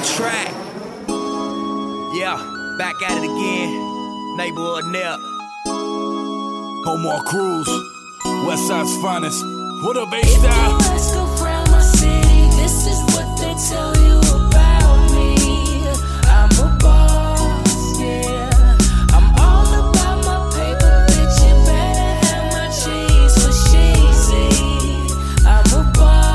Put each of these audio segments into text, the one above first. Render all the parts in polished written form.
track. Yeah, back at it again. Neighborhood Nip. Omar Cruz, Westside's finest. What up, H-Style? If you ask around my city, this is what they tell you about me. I'm a boss, yeah. I'm all about my paper, bitch. You better have my cheese for cheesy. I'm a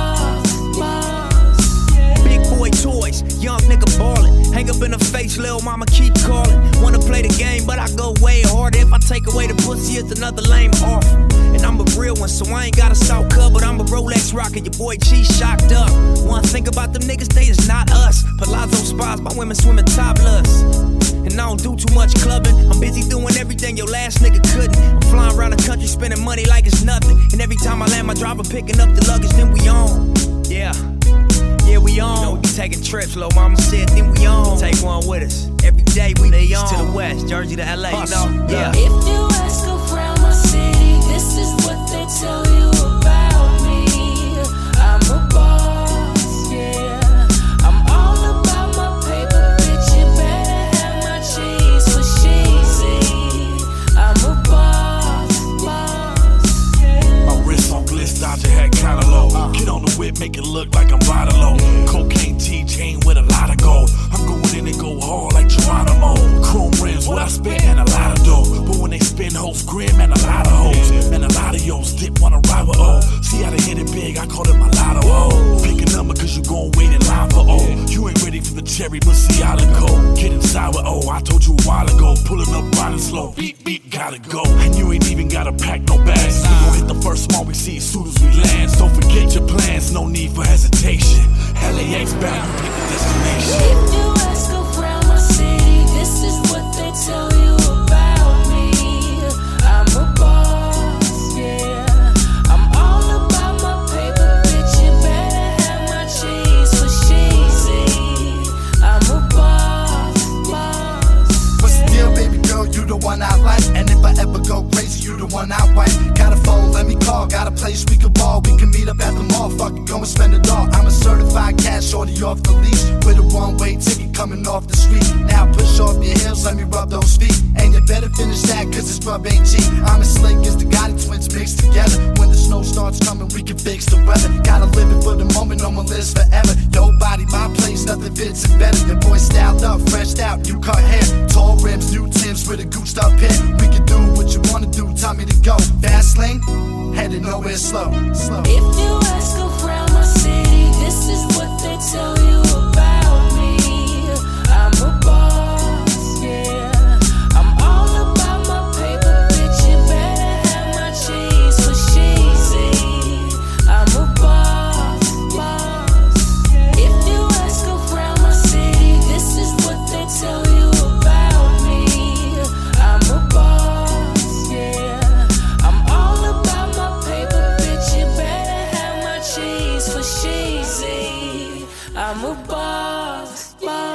boss, yeah. Big boy toys, young nigga ballin'. Hang up in her face, lil' mama keep callin'. Wanna play the game, but I go way harder. If I take away the pussy, it's another lame offer. And I'm a real one, so I ain't got a South cut, but I'm a Rolex rockin'. Your boy G shocked up. One thing about them niggas, they is not us. Palazzo spas, my women swimming topless. And I don't do too much clubbing. I'm busy doing everything your last nigga couldn't. I'm flying around the country spending money like it's nothing. And every time I land my driver picking up the luggage, then we on. Yeah, we on. You know, we be taking trips, low mama said, then we on. Take one with us. Every day we be on. To the west, Jersey to LA, you know? Yeah. If you ask around my city, this is what they tell you about me. I'm a boss, yeah. I'm all about my paper, bitch. You better have my cheese for cheesy. I'm a boss, yeah. My wrist on bliss, Dodger hat kinda low. Get on the whip, make it look like I'm riding low. Cocaine T-chain with a lot of gold. I'm going in and go hard like Geronimo. Chrome rims, what I spit, and a lot of dough. But when they spin hoes grim, and a lot of hoes. Man, a lot of yo's dip wanna ride with O. See how they hit it big, I call it my lotto O. Pick a number cause you gon' wait in line for O. You ain't ready for the cherry, but see how it go. Get inside with O, I told you a while ago. Pulling up riding slow, beat, beat, gotta go. And you ain't even gotta pack no bags. We gon' hit the first mall we see as soon as we land. Don't forget your plans, no need for hesitation. LAX bound, pick the destination. If you ask around my city, this is what they tell you about me. I'm a boss, yeah. I'm all about my paper, bitch. You better have my cheese for cheesy. I'm a boss. But still, baby girl, you the one I like. And if I ever go crazy, you the one I wipe. Got a phone, let me call. Got a place we can ball. We can meet up at the mall. Fuck it, go and spend it all. I'm a certified cash shorty off the leash. With a one-way ticket coming off the street. Now push off your heels, let me rub those feet. And you better finish that, cause this rub ain't cheap. I'm as slick as the Gotti twins mixed together. When the snow starts coming, we can fix the weather. Gotta live it for the moment, on my list forever. Your body, my place, nothing fits it better. Your boy styled up, freshed out, you cut hair. Tall rims, new Timbs with a gooced up hair. We can do what you wanna do, tell me to go. Fast lane, headed nowhere slow. If you ask around my city, this is what they tell you about me. I'm a boss, yeah. I'm all about my paper, bitch. You better have my cheese for cheesy. I'm a boss, yeah. If you ask around my city, this is what they tell you about me. I'm a boss, yeah. I'm all about my paper, bitch. You better have my cheese for cheesy. I'm a boss.